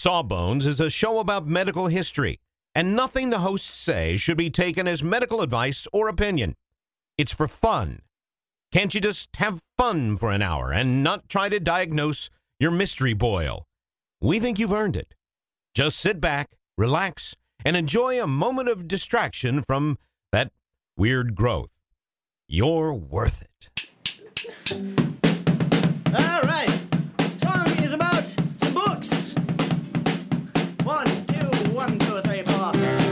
Sawbones is a show about medical history, and nothing the hosts say should be taken as medical advice or opinion. It's for fun. Can't you just have fun for an hour and not try to diagnose your mystery boil? We think you've earned it. Just sit back, relax, and enjoy a moment of distraction from that weird growth. You're worth it. All right. Song is about some books. 1, 2, 1, 2, 3, 4.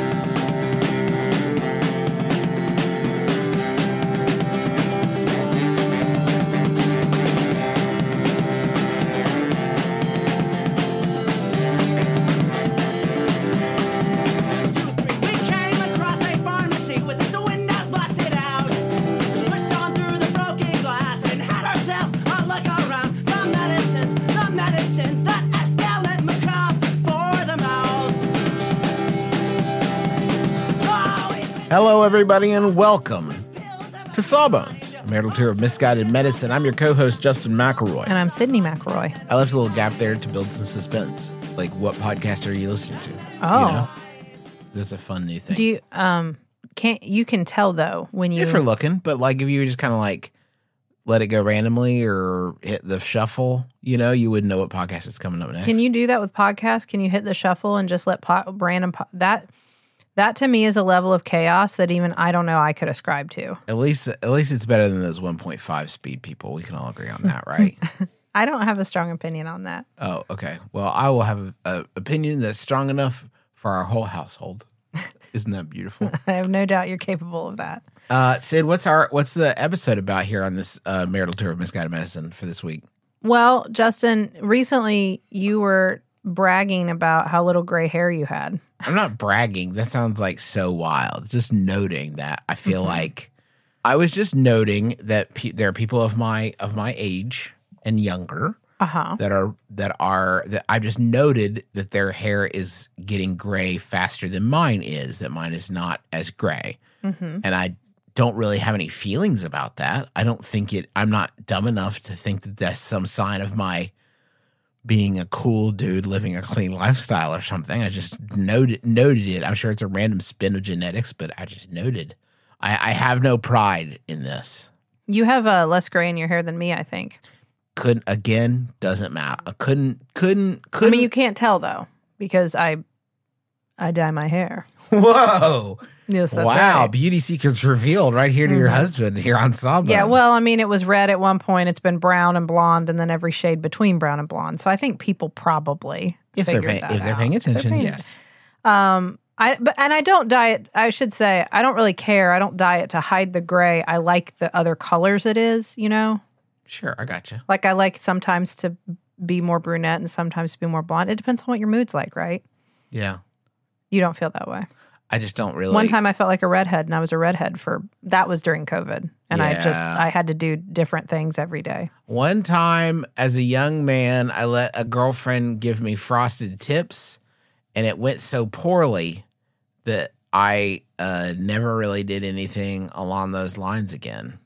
Hello, everybody, and welcome to Sawbones, a marital tour of misguided medicine. I'm your co-host, Justin McElroy. And I'm Sydney McElroy. I left a little gap there to build some suspense. Like, what podcast are you listening to? Oh. You know? That's a fun new thing. Do you, you can tell, though, when you... If you're looking, but, like, if you just kind of, like, let it go randomly or hit the shuffle, you know, you wouldn't know what podcast is coming up next. Can you do that with podcasts? Can you hit the shuffle and just let That to me is a level of chaos that even I don't know I could ascribe to. At least it's better than those 1.5 speed people. We can all agree on that, right? I don't have a strong opinion on that. Oh, okay. Well, I will have an opinion that's strong enough for our whole household. Isn't that beautiful? I have no doubt you're capable of that. Sid, what's the episode about here on this marital tour of misguided medicine for this week? Well, Justin, recently you were bragging about how little gray hair you had. I'm not bragging. That sounds like so wild. Just noting that I feel like I was just noting that there are people of my age and younger that I just noted that their hair is getting gray faster than mine is. That mine is not as gray, and I don't really have any feelings about that. I don't think I'm not dumb enough to think that that's some sign of my being a cool dude living a clean lifestyle or something. I just noted it. I'm sure it's a random spin of genetics, but I just noted. I have no pride in this. You have less gray in your hair than me, I think. Doesn't matter. Couldn't. I mean, you can't tell though because I dye my hair. Whoa. Yes, that's wow, right. Beauty secrets revealed right here to your husband here on Sawbones. Yeah, well, I mean, it was red at one point. It's been brown and blonde, and then every shade between brown and blonde. So I think people probably if they're paying attention, yes. I don't dye it. I should say I don't really care. I don't dye it to hide the gray. I like the other colors it is. You know. Sure, I gotcha. Like I like sometimes to be more brunette and sometimes to be more blonde. It depends on what your mood's like, right? Yeah. You don't feel that way. I just don't really. One time I felt like a redhead, and I was a redhead that was during COVID, and yeah. I had to do different things every day. One time as a young man, I let a girlfriend give me frosted tips, and it went so poorly that I never really did anything along those lines again.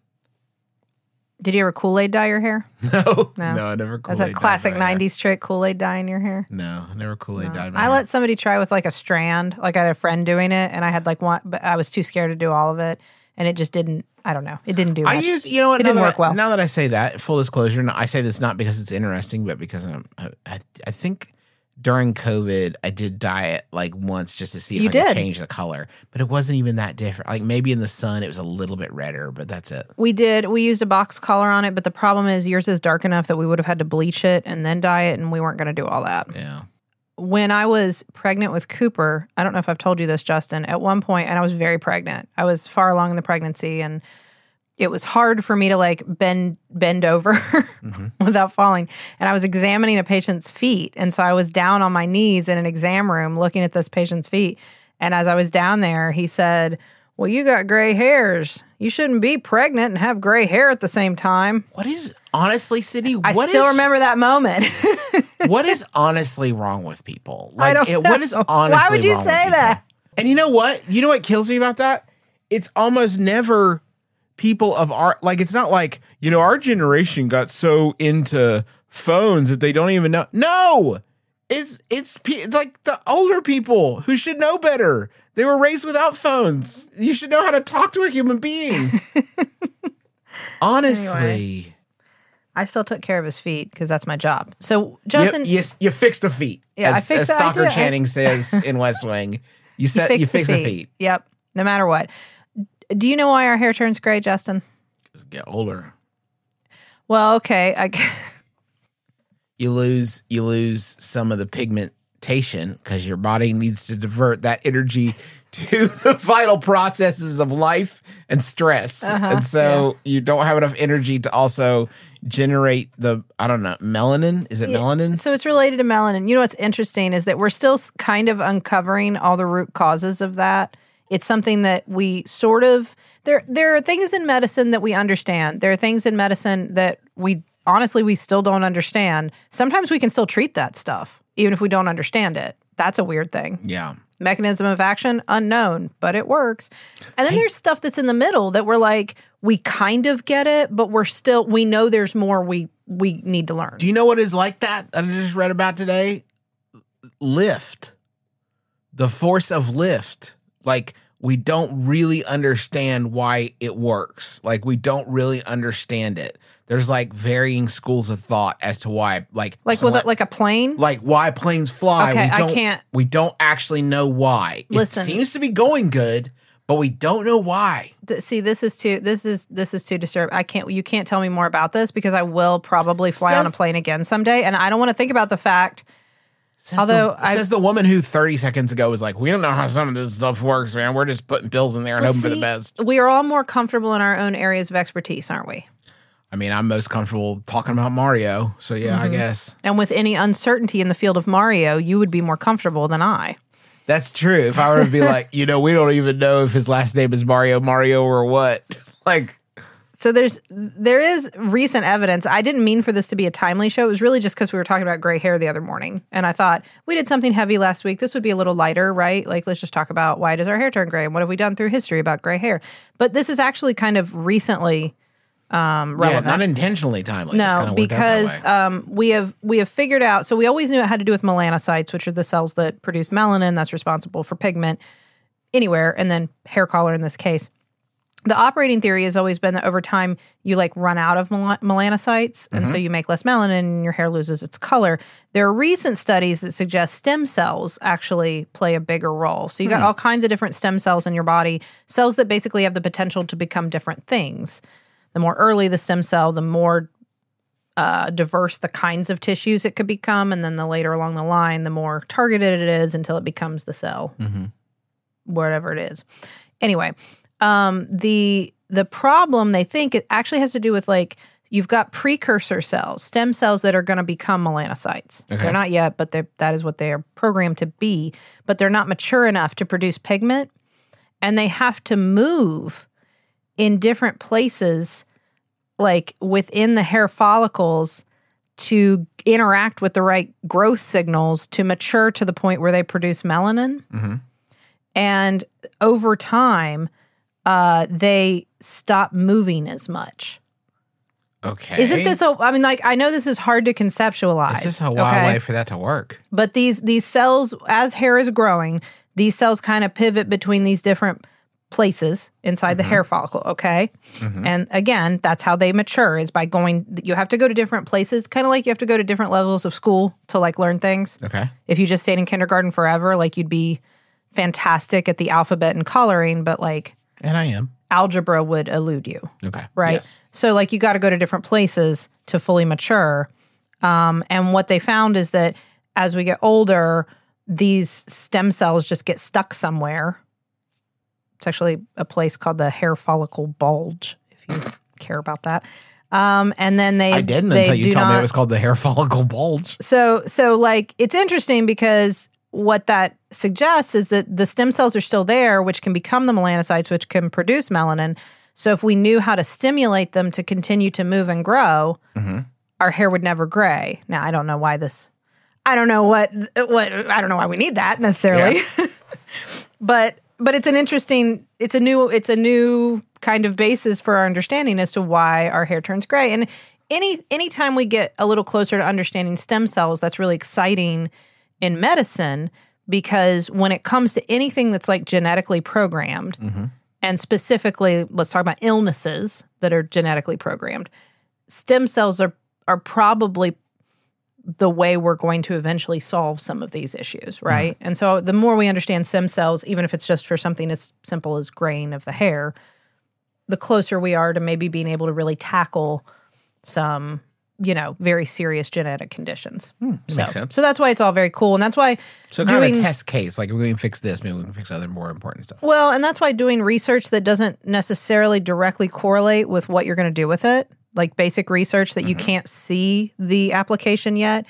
Did you ever Kool-Aid dye your hair? No, I never Kool-Aid. That's a classic 90s trick, Kool-Aid dye in your hair? No, I never Kool-Aid dyed my hair. I let somebody try with like a strand. Like I had a friend doing it, and I had like one, but I was too scared to do all of it, and it just didn't, I don't know. It didn't do much. It didn't work well. Now that I say that, full disclosure, I say this not because it's interesting, but because I think during COVID, I did dye it like once just to see if I could change the color. But it wasn't even that different. Like maybe in the sun, it was a little bit redder, but that's it. We used a box color on it, but the problem is yours is dark enough that we would have had to bleach it and then dye it, and we weren't going to do all that. Yeah. When I was pregnant with Cooper, I don't know if I've told you this, Justin, at one point, and I was very pregnant. I was far along in the pregnancy, and it was hard for me to like bend over without falling. And I was examining a patient's feet. And so I was down on my knees in an exam room looking at this patient's feet. And as I was down there, he said, "Well, you got gray hairs. You shouldn't be pregnant and have gray hair at the same time." Honestly, Sydney, I still remember that moment. What is honestly wrong with people? Like, I don't know. What is honestly Why would you wrong say with that? And you know what? You know what kills me about that? It's almost never people of our, like, it's not like, our generation got so into phones that they don't even know. No, It's like the older people who should know better. They were raised without phones. You should know how to talk to a human being. Honestly. Anyway, I still took care of his feet because that's my job. So, Justin, you fixed the feet. Yeah, as Stockard Channing says in West Wing. You fix the feet. Yep. No matter what. Do you know why our hair turns gray, Justin? Get older. Well, okay. You lose some of the pigmentation because your body needs to divert that energy to the vital processes of life and stress. And so you don't have enough energy to also generate the, I don't know, melanin? Is it melanin? So it's related to melanin. You know what's interesting is that we're still kind of uncovering all the root causes of that. It's something that we sort of, there are things in medicine that we understand. There are things in medicine that we still don't understand. Sometimes we can still treat that stuff, even if we don't understand it. That's a weird thing. Yeah. Mechanism of action, unknown, but it works. And then there's stuff that's in the middle that we're like, we kind of get it, but we know there's more we need to learn. Do you know what is like that I just read about today? Lift. The force of lift. Like, we don't really understand why it works. Like, we don't really understand it. There's like varying schools of thought as to why, like with a plane, like why planes fly. Okay, we don't actually know why. Listen, it seems to be going good, but we don't know why. See, this is too disturbing. You can't tell me more about this because I will probably fly on a plane again someday, and I don't want to think about the fact. Says the woman who 30 seconds ago was like, we don't know how some of this stuff works, man. We're just putting pills in there and hoping for the best. We are all more comfortable in our own areas of expertise, aren't we? I mean, I'm most comfortable talking about Mario, so yeah, I guess. And with any uncertainty in the field of Mario, you would be more comfortable than I. That's true. If I were to be like, we don't even know if his last name is Mario or what. Like, so there is recent evidence. I didn't mean for this to be a timely show. It was really just because we were talking about gray hair the other morning, and I thought we did something heavy last week. This would be a little lighter, right? Like, let's just talk about why does our hair turn gray and what have we done through history about gray hair. But this is actually kind of recently. Relevant. Yeah, not intentionally timely. No, because we have figured out. So we always knew it had to do with melanocytes, which are the cells that produce melanin, that's responsible for pigment anywhere, and then hair color in this case. The operating theory has always been that over time you like run out of melanocytes, and so you make less melanin, and your hair loses its color. There are recent studies that suggest stem cells actually play a bigger role. So you got all kinds of different stem cells in your body, cells that basically have the potential to become different things. The more early the stem cell, the more diverse the kinds of tissues it could become. And then the later along the line, the more targeted it is until it becomes the cell, whatever it is. Anyway, the problem, they think it actually has to do with like, you've got precursor cells, stem cells that are going to become melanocytes. Okay. They're not yet, but that is what they are programmed to be. But they're not mature enough to produce pigment. And they have to move in different places, like within the hair follicles, to interact with the right growth signals to mature to the point where they produce melanin. And over time, they stop moving as much. Okay. Isn't this I know this is hard to conceptualize. It's just a wild way for that to work. But these cells, as hair is growing, these cells kind of pivot between these different places inside the hair follicle, okay? And again, that's how they mature, is by you have to go to different places, kind of like you have to go to different levels of school to like learn things. Okay. If you just stayed in kindergarten forever, like you'd be fantastic at the alphabet and coloring, but like... And I am. Algebra would elude you. Okay. Right? Yes. So like you got to go to different places to fully mature. And what they found is that as we get older, these stem cells just get stuck somewhere. It's actually a place called the hair follicle bulge, if you care about that. And then I didn't until you told me it was called the hair follicle bulge. So like it's interesting because what that suggests is that the stem cells are still there, which can become the melanocytes, which can produce melanin. So if we knew how to stimulate them to continue to move and grow, our hair would never gray. Now I don't know why this. I don't know what. I don't know why we need that necessarily. Yeah. But it's an interesting, it's a new kind of basis for our understanding as to why our hair turns gray. And anytime we get a little closer to understanding stem cells, that's really exciting in medicine because when it comes to anything that's like genetically programmed, and specifically, let's talk about illnesses that are genetically programmed, stem cells are probably the way we're going to eventually solve some of these issues, right? And so the more we understand stem cells, even if it's just for something as simple as graying of the hair, the closer we are to maybe being able to really tackle some, very serious genetic conditions. Makes sense. So that's why it's all very cool. And that's why So kind of a test case, like we're going to fix this, maybe we can fix other more important stuff. Well, and that's why doing research that doesn't necessarily directly correlate with what you're going to do with it, like basic research that you can't see the application yet,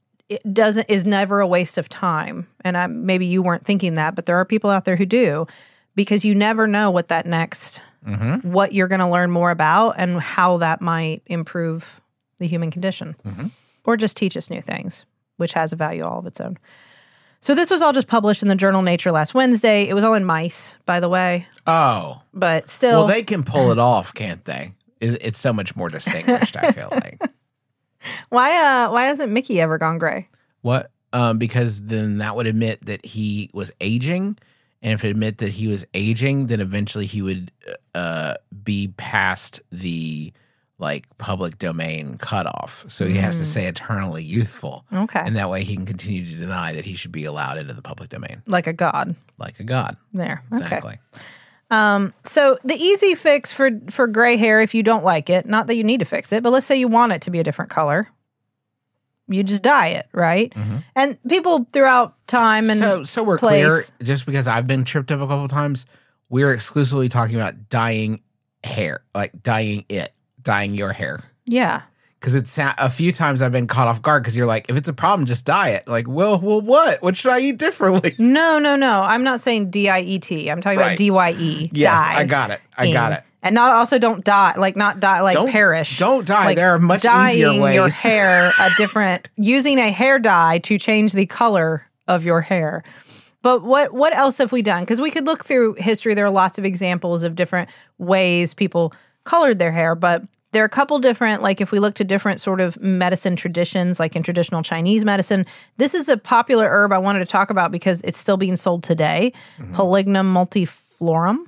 is never a waste of time. And maybe you weren't thinking that, but there are people out there who do, because you never know what that next, what you're going to learn more about and how that might improve the human condition or just teach us new things, which has a value all of its own. So this was all just published in the journal Nature last Wednesday. It was all in mice, by the way. Oh. But still. Well, they can pull it off, can't they? It's so much more distinguished, I feel like. Why hasn't Mickey ever gone gray? What? Because then that would admit that he was aging. And if it admit that he was aging, then eventually he would be past the public domain cutoff. So he has to stay eternally youthful. Okay. And that way he can continue to deny that he should be allowed into the public domain. Like a god. Like a god. There. Exactly. Okay. So the easy fix for gray hair, if you don't like it, not that you need to fix it, but let's say you want it to be a different color. You just dye it, right? And people throughout time and so we're place, clear, just because I've been tripped up a couple of times, we're exclusively talking about dyeing hair, like dyeing your hair. Yeah. Because it's a few times I've been caught off guard because you're like, if it's a problem, just dye it. Like, well, what? What should I eat differently? No. I'm not saying DIET. I'm talking about DYE. Yes, dye. I got it. And don't dye, perish. Don't dye. Like, there are much easier ways. Dyeing your hair using a hair dye to change the color of your hair. But what else have we done? Because we could look through history. There are lots of examples of different ways people colored their hair, but there are a couple different, if we look to different sort of medicine traditions, like in traditional Chinese medicine, this is a popular herb I wanted to talk about because it's still being sold today, Polygonum multiflorum,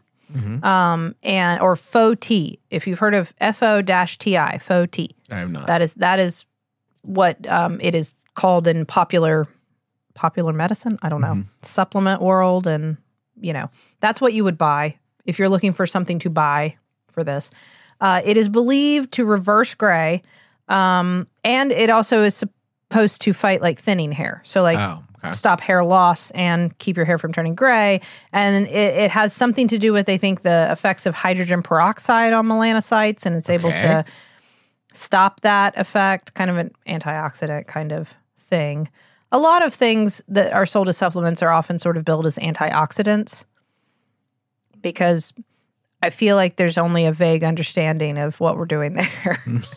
or faux tea. If you've heard of FO-TI, faux tea. I have not. That is what it is called in popular medicine. I don't know, supplement world, and that's what you would buy if you're looking for something to buy for this. It is believed to reverse gray, and it also is supposed to fight thinning hair. So stop hair loss and keep your hair from turning gray. And it has something to do with, they think, the effects of hydrogen peroxide on melanocytes, and it's able to stop that effect, kind of an antioxidant kind of thing. A lot of things that are sold as supplements are often sort of billed as antioxidants because I feel like there's only a vague understanding of what we're doing there.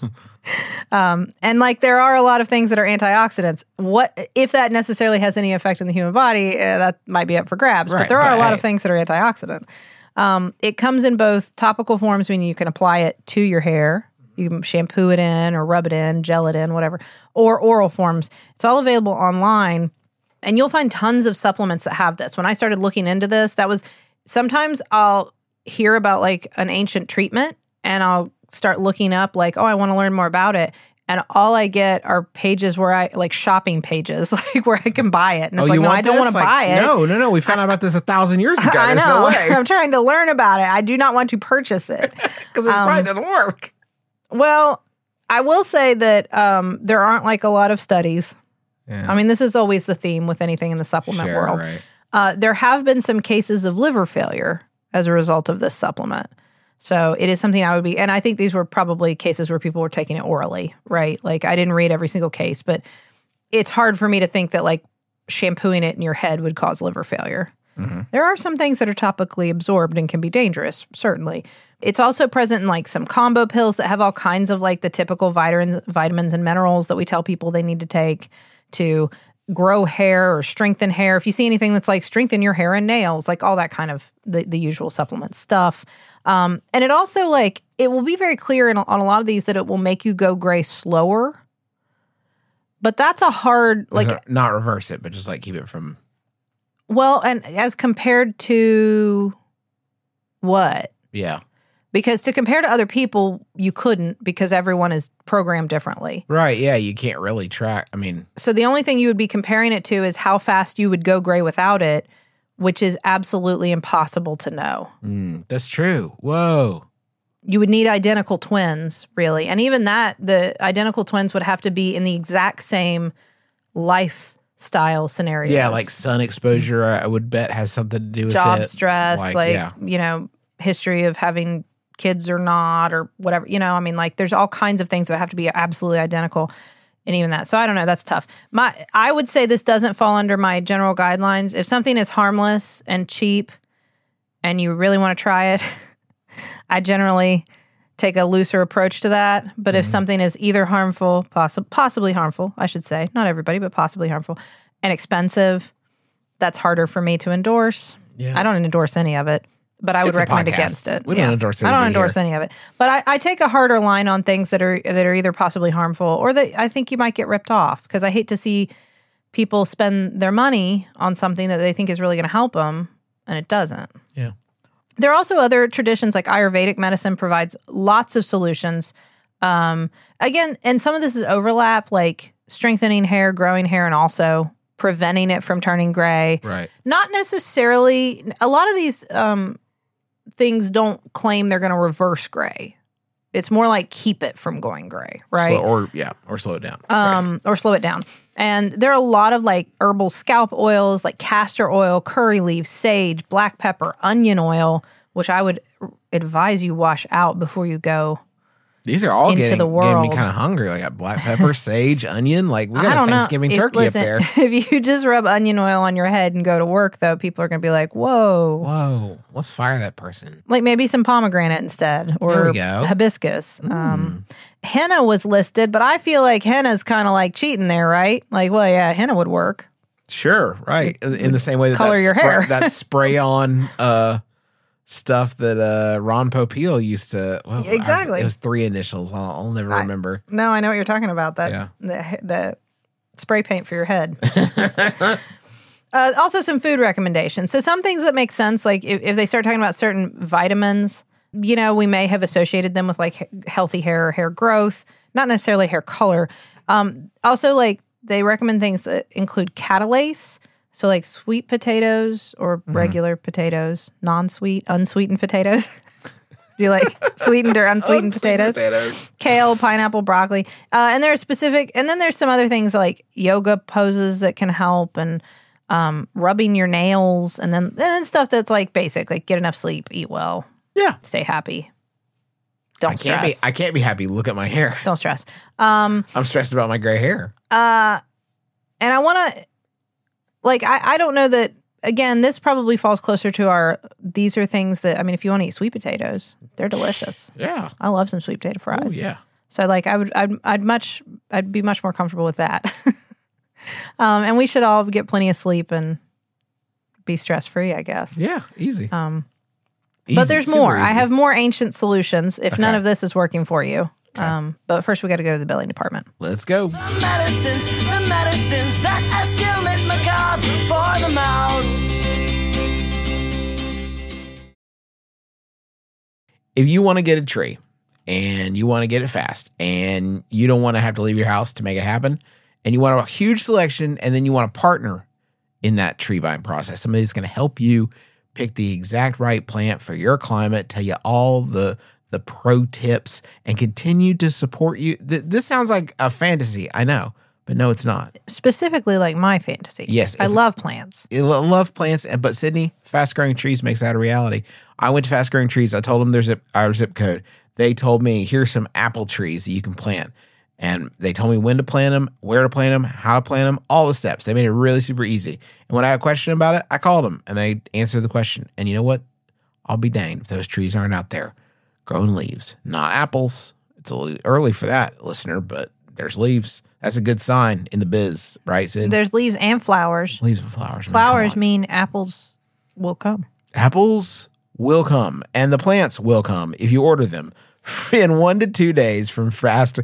And there are a lot of things that are antioxidants. What if that necessarily has any effect in the human body? That might be up for grabs. Right, but there are a lot of things that are antioxidant. It comes in both topical forms, meaning you can apply it to your hair. You can shampoo it in or rub it in, gel it in, whatever. Or oral forms. It's all available online. And you'll find tons of supplements that have this. When I started looking into this, sometimes I'll hear about an ancient treatment and I'll start looking up I want to learn more about it. And all I get are pages where shopping pages, where I can buy it. And it's no, I don't want to buy it. No. We found out about this 1,000 years ago. I There's know. no way. I'm trying to learn about it. I do not want to purchase it. Because it probably doesn't work. Well, I will say that there aren't a lot of studies. Yeah. I mean, this is always the theme with anything in the supplement world. Right. There have been some cases of liver failure as a result of this supplement. So it is something and I think these were probably cases where people were taking it orally, right? I didn't read every single case, but it's hard for me to think that shampooing it in your head would cause liver failure. There are some things that are topically absorbed and can be dangerous, certainly. It's also present in some combo pills that have all kinds of the typical vitamins and minerals that we tell people they need to take to grow hair or strengthen hair. If you see anything that's strengthen your hair and nails, all that kind of the usual supplement stuff. And it also it will be very clear on a lot of these that it will make you go gray slower. But that's a hard, not reverse it, but just like keep it from. Well, and as compared to what? Yeah. Because to compare to other people, you couldn't because everyone is programmed differently. Right. Yeah. You can't really track. I mean. So the only thing you would be comparing it to is how fast you would go gray without it, which is absolutely impossible to know. That's true. Whoa. You would need identical twins, really. And even that, the identical twins would have to be in the exact same lifestyle scenarios. Yeah, like sun exposure, I would bet has something to do with job it. stress, history of having kids or not or whatever. I mean, like there's all kinds of things that have to be absolutely identical. And even that. So I don't know. That's tough. I would say this doesn't fall under my general guidelines. If something is harmless and cheap and you really want to try it, I generally take a looser approach to that. But if something is either harmful, possibly harmful, I should say, not everybody, but possibly harmful, and expensive, that's harder for me to endorse. Yeah. I don't endorse any of it, but I would recommend against it. We don't endorse I don't endorse any of it. But I take a harder line on things that are either possibly harmful or that I think you might get ripped off, because I hate to see people spend their money on something that they think is really going to help them and it doesn't. Yeah. There are also other traditions, like Ayurvedic medicine provides lots of solutions. Again, and some of this is overlap, like strengthening hair, growing hair, and also preventing it from turning gray. Right. Not necessarily. A lot of these things don't claim they're going to reverse gray. It's more like keep it from going gray, right? Or slow it down. Or slow it down. And there are a lot of like herbal scalp oils, like castor oil, curry leaves, sage, black pepper, onion oil, which I would advise you wash out before you go. These are all into getting the world. me kind of hungry. I got black pepper, sage, onion. Like we got a Thanksgiving turkey up there. If you just rub onion oil on your head and go to work, though, people are going to be like, "Whoa, let's fire that person." Like maybe some pomegranate instead, or hibiscus. Henna was listed, but I feel like henna's kind of like cheating there, right? Like, well, yeah, henna would work. Sure, right. In the same way that color your hair, that spray on. Stuff that Ron Popeil used to. Well, exactly. It was 3 initials. I'll never remember. No, I know what you're talking about. That the spray paint for your head. Also, some food recommendations. So some things that make sense, like if they start talking about certain vitamins, we may have associated them with like healthy hair or hair growth, not necessarily hair color. Also, like they recommend things that include catalase. So like sweet potatoes or regular potatoes, non-sweet, unsweetened potatoes. Do you like sweetened or unsweetened potatoes? Kale, pineapple, broccoli. And there are specific, and then there's some other things like yoga poses that can help, and rubbing your nails, and then stuff that's like basic, like get enough sleep, eat well. Yeah. Stay happy. Don't stress. I can't be happy. Look at my hair. Don't stress. I'm stressed about my gray hair. And I want to, like, I don't know that, again, this probably falls closer to these are things that, I mean, if you want to eat sweet potatoes, they're delicious. Yeah. I love some sweet potato fries. Oh, yeah. So like I'd be much more comfortable with that. And we should all get plenty of sleep and be stress-free, I guess. Yeah, easy. Easy, but there's more. Easy. I have more ancient solutions if none of this is working for you. Okay. But first we got to go to the billing department. Let's go. The medicines that escalate macabre for the mouth. If you want to get a tree and you want to get it fast and you don't want to have to leave your house to make it happen and you want a huge selection and then you want a partner in that tree buying process, somebody that's going to help you pick the exact right plant for your climate, tell you all the pro tips, and continue to support you. This sounds like a fantasy, I know, but no, it's not. Specifically like my fantasy. Yes. I love plants. I love plants, but Sydney, Fast Growing Trees makes that a reality. I went to Fast Growing Trees. I told them there's our zip code. They told me, here's some apple trees that you can plant. And they told me when to plant them, where to plant them, how to plant them, all the steps. They made it really super easy. And when I had a question about it, I called them and they answered the question. And you know what? I'll be danged if those trees aren't out there growing leaves, not apples. It's a little early for that, listener, but there's leaves. That's a good sign in the biz, right, Sid? There's leaves and flowers. Leaves and flowers. Flowers mean apples will come. Apples will come, and the plants will come if you order them in 1 to 2 days from Fast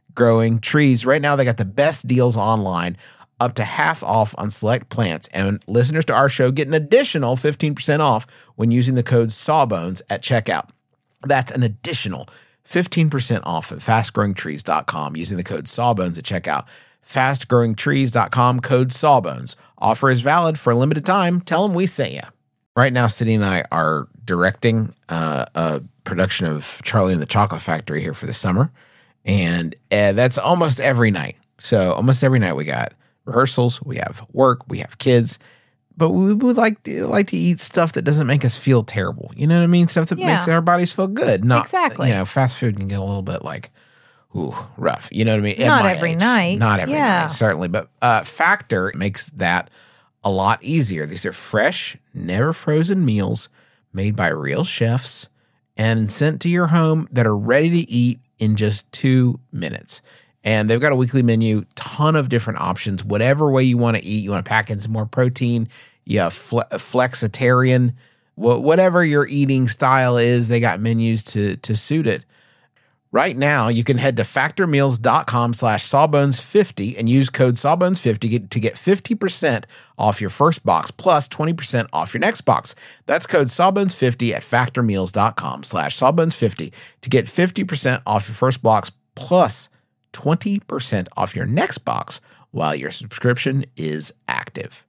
Growing Trees. Right now, they got the best deals online, up to half off on select plants. And listeners to our show get an additional 15% off when using the code SAWBONES at checkout. That's an additional 15% off at fastgrowingtrees.com using the code SAWBONES at checkout. Fastgrowingtrees.com, code SAWBONES. Offer is valid for a limited time. Tell them we sent you. Right now, Sydney and I are directing a production of Charlie and the Chocolate Factory here for the summer. And that's almost every night. So almost every night we got rehearsals, we have work, we have kids. But we would like to eat stuff that doesn't make us feel terrible. You know what I mean? Stuff that makes our bodies feel good. Not, exactly. Fast food can get a little bit like, ooh, rough. You know what I mean? Not every night. Not every night, certainly. But Factor makes that a lot easier. These are fresh, never frozen meals made by real chefs and sent to your home that are ready to eat in just 2 minutes. And they've got a weekly menu, ton of different options, whatever way you want to eat. You want to pack in some more protein, you have flexitarian, whatever your eating style is, they got menus to suit it. Right now, you can head to factormeals.com/sawbones50 and use code sawbones50 to get 50% off your first box plus 20% off your next box. That's code sawbones50 at factormeals.com/sawbones50 to get 50% off your first box plus 20% off your next box while your subscription is active.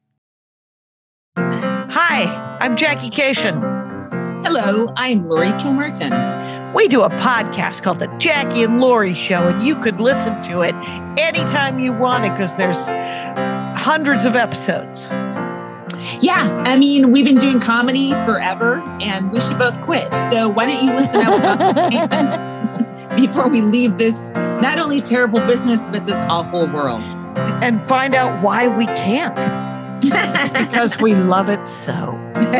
Hi, I'm Jackie Cation. Hello, I'm Lori Kilmerton. We do a podcast called The Jackie and Lori Show, and you could listen to it anytime you want it because there's hundreds of episodes. Yeah, I mean, we've been doing comedy forever, and we should both quit. So why don't you listen out before we leave this not only terrible business, but this awful world. And find out why we can't. Because we love it so.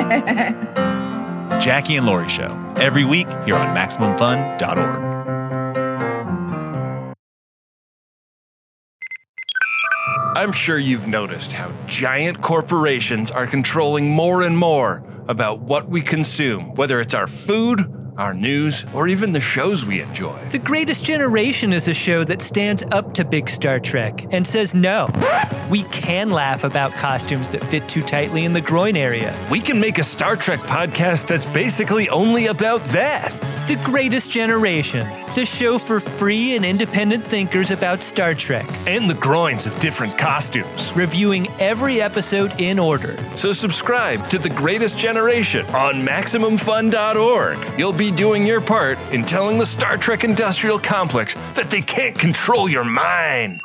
Jackie and Lori Show, every week here on MaximumFun.org. I'm sure you've noticed how giant corporations are controlling more and more about what we consume, whether it's our food, our news, or even the shows we enjoy. The Greatest Generation is a show that stands up to big Star Trek and says no. We can laugh about costumes that fit too tightly in the groin area. We can make a Star Trek podcast that's basically only about that. The Greatest Generation, the show for free and independent thinkers about Star Trek. And the groins of different costumes. Reviewing every episode in order. So subscribe to The Greatest Generation on MaximumFun.org. You'll be doing your part in telling the Star Trek industrial complex that they can't control your mind.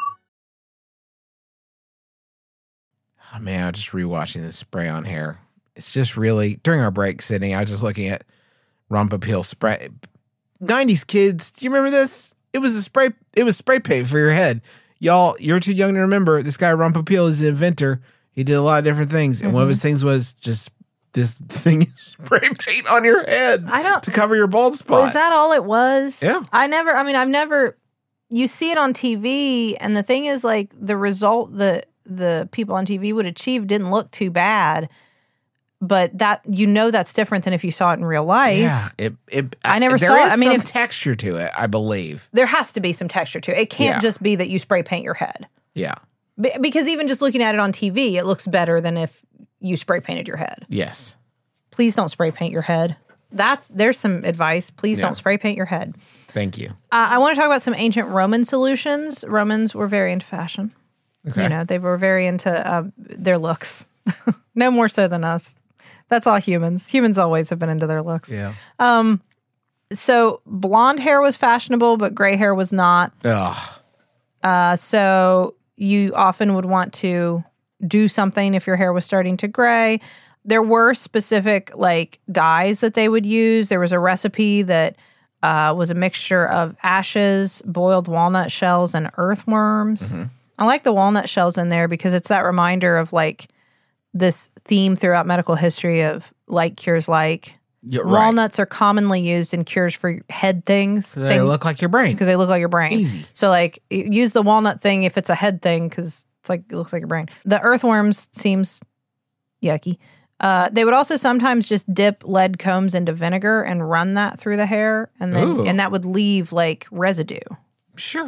Oh, man, I'm just rewatching this spray on hair. It's just really, during our break, Sydney, I was just looking at Rumpapeel spray. 90s kids, do you remember this? It was spray paint for your head. Y'all, you're too young to remember. This guy Rumpapeel is an inventor. He did a lot of different things. And one of his things was just this thing spray paint on your head to cover your bald spot. Was that all it was? Yeah. I've never, you see it on TV, and the thing is, like, the result that the people on TV would achieve didn't look too bad. But that, that's different than if you saw it in real life. Yeah, I never saw it. I mean, some texture to it, I believe. There has to be some texture to it. It can't just be that you spray paint your head. Yeah. Because even just looking at it on TV, it looks better than if you spray painted your head. Yes. Please don't spray paint your head. There's some advice. Please don't spray paint your head. Thank you. I want to talk about some ancient Roman solutions. Romans were very into fashion. Okay. They were very into their looks. No more so than us. That's all humans. Humans always have been into their looks. Yeah. So blonde hair was fashionable, but gray hair was not. Ugh. So you often would want to do something if your hair was starting to gray. There were specific dyes that they would use. There was a recipe that was a mixture of ashes, boiled walnut shells, and earthworms. Mm-hmm. I like the walnut shells in there because it's that reminder of this theme throughout medical history of like cures like. Right. Walnuts are commonly used in cures for head things. They look like your brain. Because they look like your brain. Easy. So use the walnut thing if it's a head thing because it looks like your brain. The earthworms seems yucky. They would also sometimes just dip lead combs into vinegar and run that through the hair, and then and that would leave residue. Sure.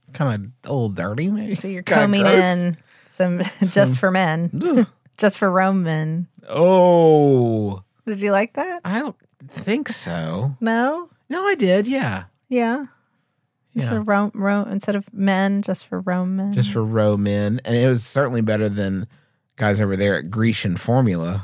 kind of a little dirty, maybe. So you're Kinda combing gross. in some just for men, Ugh. just for Rome men. Oh, Did you like that? I don't think so. No? No, I did. Yeah. Yeah. Just Yeah. for Rome instead of men, just for Rome men. Just for row men. And it was certainly better than guys over there at Grecian Formula.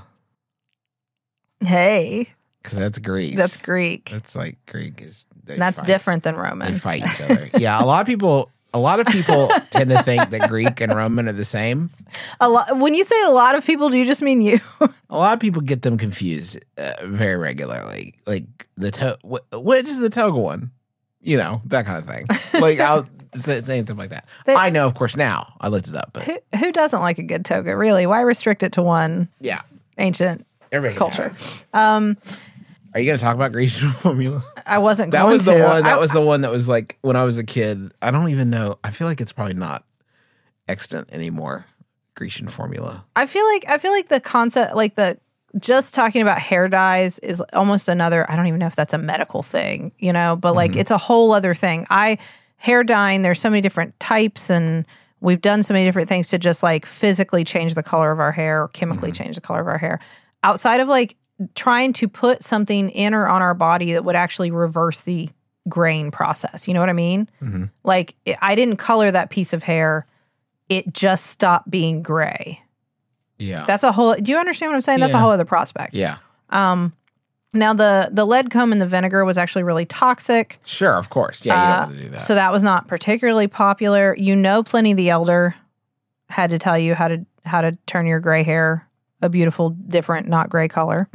Hey, Because that's Greece. that's Greek. That's like Greek is. That's fight. different than They Roman. fight each other. Yeah, a lot of people tend to think that Greek and Roman are the same. A lot. When you say a lot of people, do you just mean you? A lot of people get them confused very regularly. Like which is the toga one? You know, that kind of thing. Like I'll saying stuff like that. I know, of course, now. I looked it up, but Who doesn't like a good toga? Really? Why restrict it to one yeah, ancient everybody can culture? have it. Are you going to talk about Grecian Formula? I wasn't. That going was the to. one. That was the one that was like when I was a kid. I don't even know. I feel like it's probably not extant anymore. Grecian Formula. I feel like the concept, like the just talking about hair dyes, is almost another. I don't even know if that's a medical thing, you know. But like it's a whole other thing. Hair dyeing. There's so many different types, and we've done so many different things to just like physically change the color of our hair, or chemically change the color of our hair. Outside of like trying to put something in or on our body that would actually reverse the graying process. You know what I mean? Like I didn't color that piece of hair. It just stopped being gray. Yeah. That's a whole, do you understand what I'm saying? That's a Yeah. whole other prospect. Yeah. Now the lead comb in the vinegar was actually really toxic. Sure, of course. Yeah, you don't want to do that. So that was not particularly popular. You know, Pliny the Elder had to tell you how to turn your gray hair a beautiful, different, not gray color.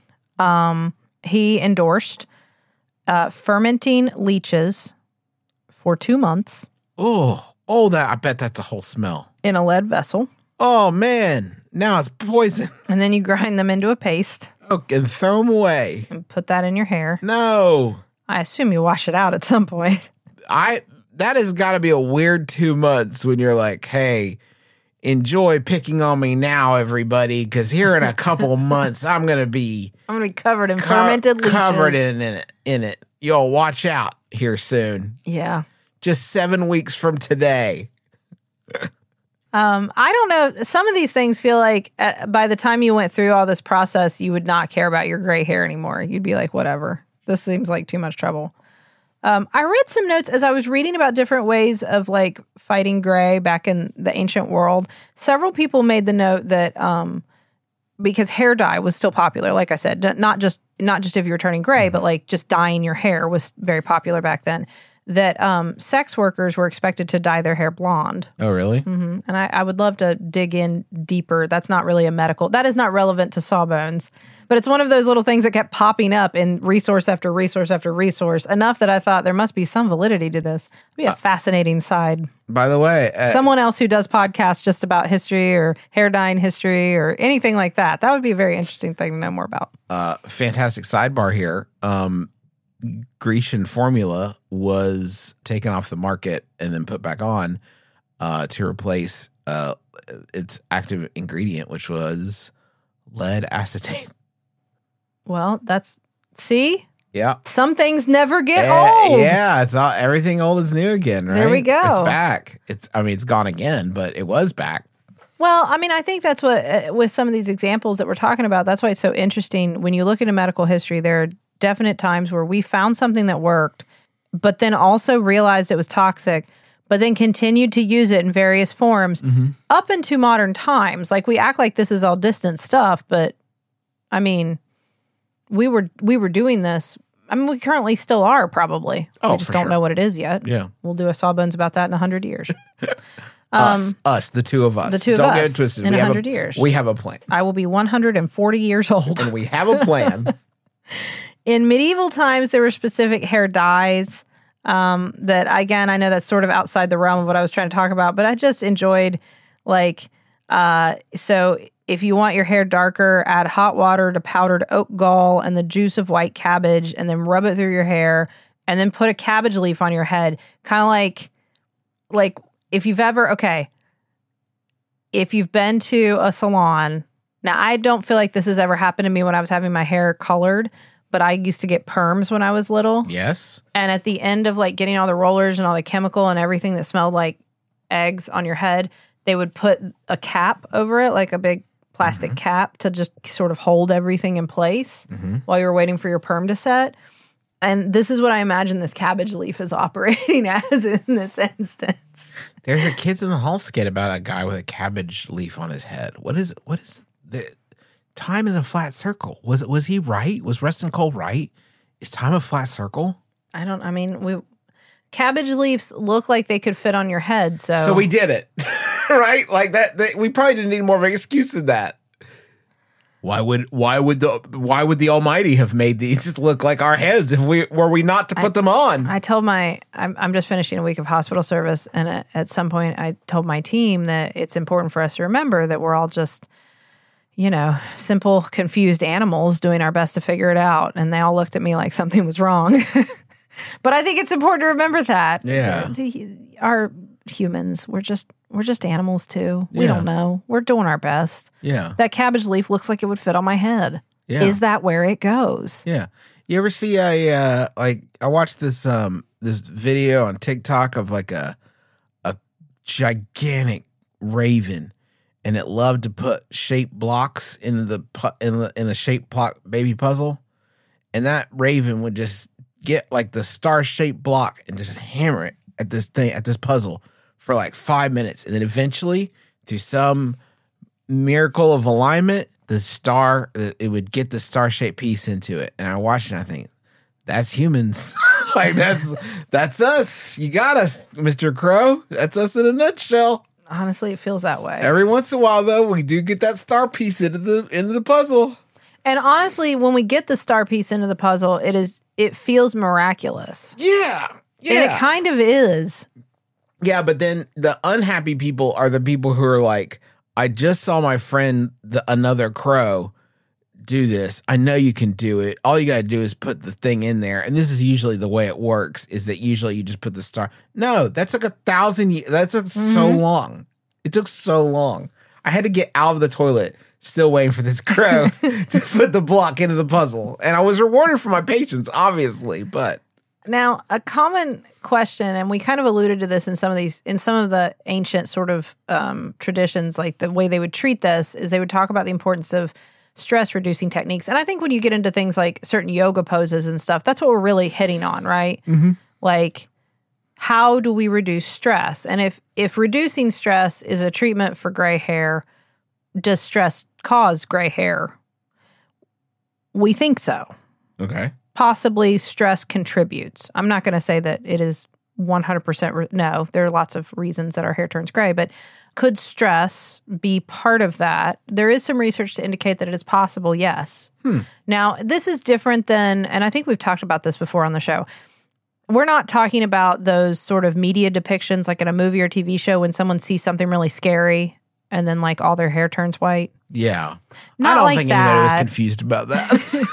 He endorsed fermenting leeches for 2 months that I bet that's a whole smell. in a lead vessel, Oh man, now it's poison. and then you grind them into a paste Okay, and throw them away. and put that in your hair. No, I assume you wash it out at some point. that has got to be a weird 2 months when you're like, hey, enjoy picking on me now, everybody, because here in a couple months I'm gonna be I'm gonna be covered in fermented leeches. covered in it. Yo, watch out here soon. Yeah. Just 7 weeks from today. I don't know. Some of these things feel like by the time you went through all this process, you would not care about your gray hair anymore. You'd be like, whatever. This seems like too much trouble. I read some notes as I was reading about different ways of like fighting gray back in the ancient world. Several people made the note that because hair dye was still popular, like I said, not just if you were turning gray, but like just dyeing your hair was very popular back then. That sex workers were expected to dye their hair blonde. Oh, really? And I would love to dig in deeper. That's not really that is not relevant to Sawbones, but it's one of those little things that kept popping up in resource after resource after resource, enough that I thought there must be some validity to this. It'd be a fascinating side. By the way, Someone else who does podcasts just about history or hair dyeing history or anything like that. That would be a very interesting thing to know more about. fantastic sidebar here. Grecian Formula was taken off the market and then put back on to replace its active ingredient, which was lead acetate. Well, see? Yeah. Some things never get old. Yeah, it's all, everything old is new again, right? There we go. It's back. It's gone again, but it was back. Well, I mean, I think that's what, with some of these examples that we're talking about, that's why it's so interesting. When you look into medical history, there are definite times where we found something that worked, but then also realized it was toxic, but then continued to use it in various forms up into modern times. Like we act like this is all distant stuff, but I mean, we were doing this. I mean, we currently still are probably. Oh, we just for don't sure. know what it is yet. Yeah. We'll do a Sawbones about that in 100 years. Us, the two of us. The two of Don't us get it twisted. in We have 100 years. We have a plan. I will be 140 years old. And we have a plan. In medieval times, there were specific hair dyes that, again, I know that's sort of outside the realm of what I was trying to talk about, but I just enjoyed, like, so if you want your hair darker, add hot water to powdered oak gall and the juice of white cabbage, and then rub it through your hair, and then put a cabbage leaf on your head. Kind of like if you've been to a salon. Now, I don't feel like this has ever happened to me when I was having my hair colored, but I used to get perms when I was little. Yes. And at the end of like getting all the rollers and all the chemical and everything that smelled like eggs on your head, they would put a cap over it, like a big plastic cap to just sort of hold everything in place while you were waiting for your perm to set. And this is what I imagine this cabbage leaf is operating as in this instance. There's a Kids in the Hall skit about a guy with a cabbage leaf on his head. What is the time is a flat circle? Was he right? Was Rustin Cole right? Is time a flat circle? Cabbage leaves look like they could fit on your head, so we did it. Right? Like that we probably didn't need more of an excuse than that. Why would the Almighty have made these just look like our heads if we were not to put them on? I told I'm just finishing a week of hospital service, and at some point I told my team that it's important for us to remember that we're all just, simple, confused animals doing our best to figure it out. And they all looked at me like something was wrong. But I think it's important to remember that. Yeah. Our humans, we're just animals too. We don't know. We're doing our best. Yeah. That cabbage leaf looks like it would fit on my head. Yeah. Is that where it goes? Yeah. You ever see I watched this this video on TikTok of like a gigantic raven, and it loved to put shape blocks in a shape block baby puzzle, and that raven would just get like the star-shaped block and just hammer it at this puzzle for like 5 minutes. And then eventually, through some miracle of alignment, it would get the star-shaped piece into it. And I watched it and I think, that's humans. Like that's us. You got us, Mr. Crow. That's us in a nutshell. Honestly, it feels that way. Every once in a while, though, we do get that star piece into the puzzle. And honestly, when we get the star piece into the puzzle, it feels miraculous. Yeah. And it kind of is. Yeah, but then the unhappy people are the people who are like, I just saw my friend, another crow, do this. I know you can do it. All you got to do is put the thing in there. And this is usually the way it works, is that usually you just put the star. No, that took 1,000 years. That took so long. It took so long. I had to get out of the toilet, still waiting for this crow to put the block into the puzzle. And I was rewarded for my patience, obviously, but. Now, a common question, and we kind of alluded to this in some of the ancient sort of traditions, like the way they would treat this is they would talk about the importance of stress reducing techniques. And I think when you get into things like certain yoga poses and stuff, that's what we're really hitting on, right? Mm-hmm. Like, how do we reduce stress? And if reducing stress is a treatment for gray hair, does stress cause gray hair? We think so. Okay. Possibly stress contributes. I'm not going to say that it is 100%. No, there are lots of reasons that our hair turns gray, but could stress be part of that? There is some research to indicate that it is possible, yes. Now, this is different than, and I think we've talked about this before on the show, we're not talking about those sort of media depictions like in a movie or TV show when someone sees something really scary and then like all their hair turns white. Yeah. Not I don't like think that. anybody was confused about that.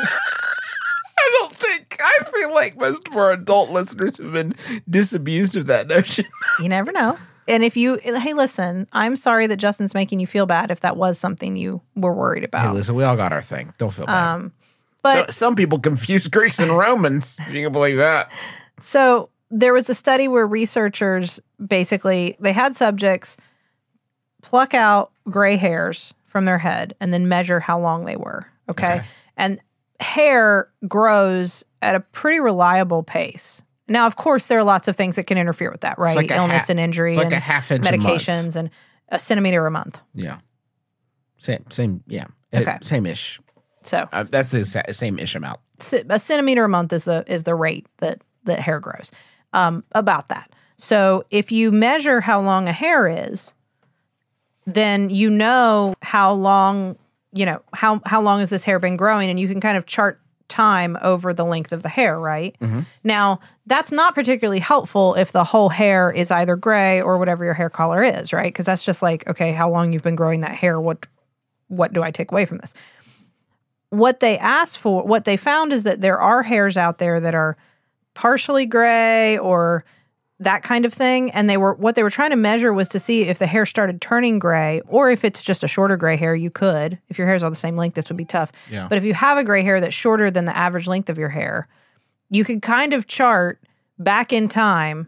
I feel like most of our adult listeners have been disabused of that notion. You never know. And hey, listen, I'm sorry that Justin's making you feel bad if that was something you were worried about. Hey, listen, we all got our thing. Don't feel bad. But some people confuse Greeks and Romans, if you can believe that. So there was a study where researchers basically, they had subjects pluck out gray hairs from their head and then measure how long they were. Okay. And hair grows at a pretty reliable pace. Now, of course, there are lots of things that can interfere with that, right? Like illness and injury, like and a half inch medications, and a centimeter a month. Yeah, same. Yeah, okay, same-ish. So that's the same-ish amount. A centimeter a month is the rate that hair grows. About that. So if you measure how long a hair is, then you know how long. How long has this hair been growing, and you can kind of chart time over the length of the hair, right? Mm-hmm. Now, that's not particularly helpful if the whole hair is either gray or whatever your hair color is, right? Because that's just like, okay, how long you've been growing that hair, what do I take away from this? What they found is that there are hairs out there that are partially gray or that kind of thing. And what they were trying to measure was to see if the hair started turning gray, or if it's just a shorter gray hair, you could. If your hair's all the same length, this would be tough. Yeah. But if you have a gray hair that's shorter than the average length of your hair, you could kind of chart back in time.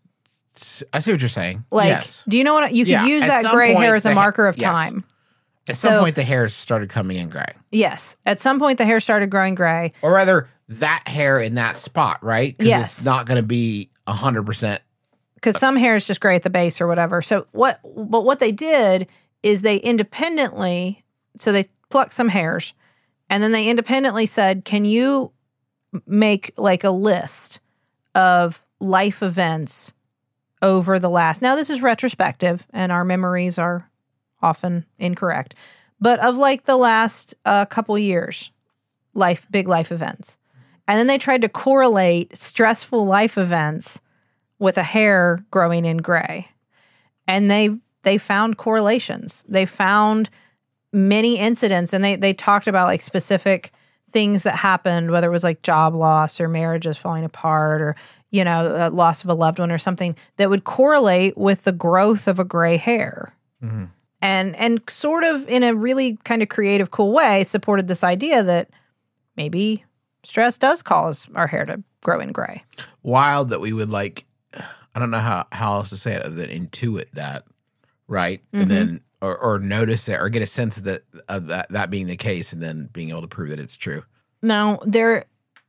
I see what you're saying. Like, yes. do you know what you could use at that some gray point, hair as a the marker of yes. time? At some point, the hair started coming in gray. Yes. At some point, the hair started growing gray. Or rather, that hair in that spot, right? Because Yes. it's not going to be 100%. Because some hair is just gray at the base or whatever. So what they did is they independently, so they plucked some hairs, and then they independently said, can you make like a list of life events over the last, now this is retrospective and our memories are often incorrect, but of like the last couple years, big life events. And then they tried to correlate stressful life events with a hair growing in gray. And they found correlations. They found many incidents, and they talked about like specific things that happened, whether it was like job loss or marriages falling apart or, loss of a loved one or something that would correlate with the growth of a gray hair. Mm-hmm. And sort of in a really kind of creative, cool way supported this idea that maybe stress does cause our hair to grow in gray. Wild that we would like, I don't know how else to say it other than intuit that, right? Mm-hmm. And then, or notice it or get a sense of that being the case and then being able to prove that it's true. Now, there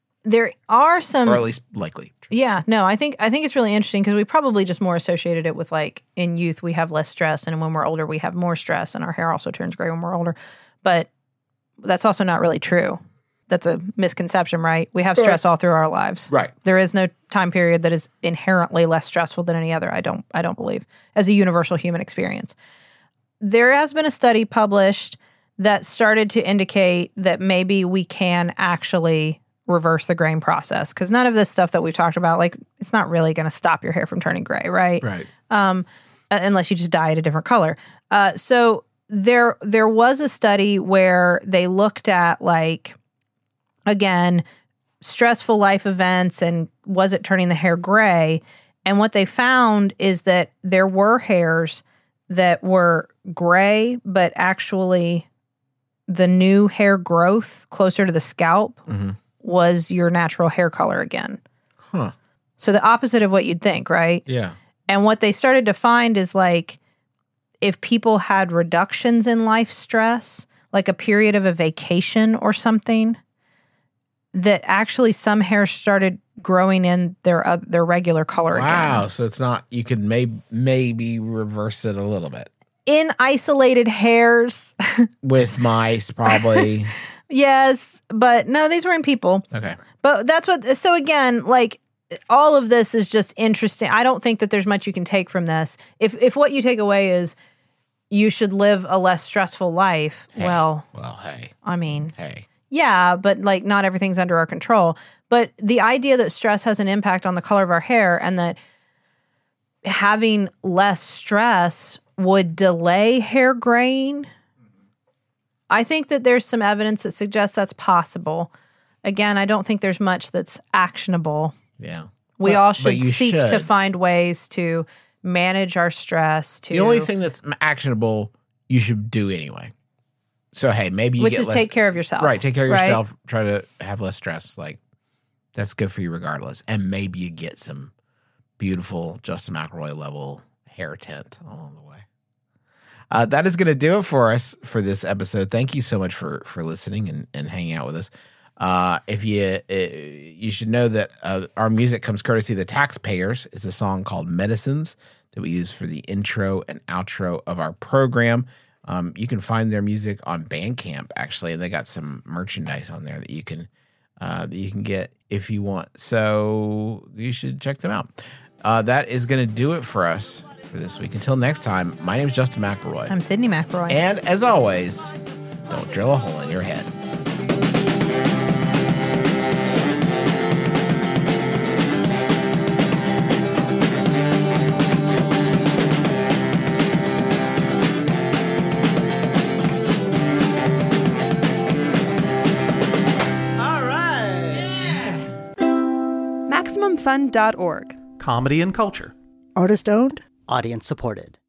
are some, or at least likely true. Yeah, no, I think it's really interesting because we probably just more associated it with like in youth we have less stress, and when we're older we have more stress, and our hair also turns gray when we're older. But that's also not really true. That's a misconception, right? We have stress all through our lives. Right. There is no time period that is inherently less stressful than any other. I don't believe as a universal human experience. There has been a study published that started to indicate that maybe we can actually reverse the graying process, because none of this stuff that we've talked about, like, it's not really going to stop your hair from turning gray, right? Right. Unless you just dye it a different color. So there was a study where they looked at, like, again, stressful life events and was it turning the hair gray? And what they found is that there were hairs that were gray, but actually the new hair growth closer to the scalp was your natural hair color again. Huh. So the opposite of what you'd think, right? Yeah. And what they started to find is, like, if people had reductions in life stress, like a period of a vacation or something, that actually some hair started growing in their regular color again. Wow. So it's not, you could maybe reverse it a little bit. In isolated hairs. With mice, probably. Yes, but no, these were in people. Okay. But that's what, so again, like, all of this is just interesting. I don't think that there's much you can take from this. If what you take away is you should live a less stressful life, Hey. Well, Hey. I mean, Hey. yeah, but like not everything's under our control. But the idea that stress has an impact on the color of our hair and that having less stress would delay hair graying, I think that there's some evidence that suggests that's possible. Again, I don't think there's much that's actionable. Yeah. We all should you seek to should. find ways to manage our stress. The only thing that's actionable, you should do anyway. So, hey, maybe you which get is less, take care of yourself. Right, take care of right? yourself. Try to have less stress. Like, that's good for you regardless. And maybe you get some beautiful Justin McElroy level hair tint along the way. That is going to do it for us for this episode. Thank you so much for listening and hanging out with us. If you should know that our music comes courtesy of the Taxpayers. It's a song called Medicines that we use for the intro and outro of our program. You can find their music on Bandcamp, actually, and they got some merchandise on there that you can get if you want. So you should check them out. That is going to do it for us for this week. Until next time, my name is Justin McElroy. I'm Sydney McElroy. And as always, don't drill a hole in your head. All right. MaximumFun.org. comedy and culture. Artist owned, audience supported.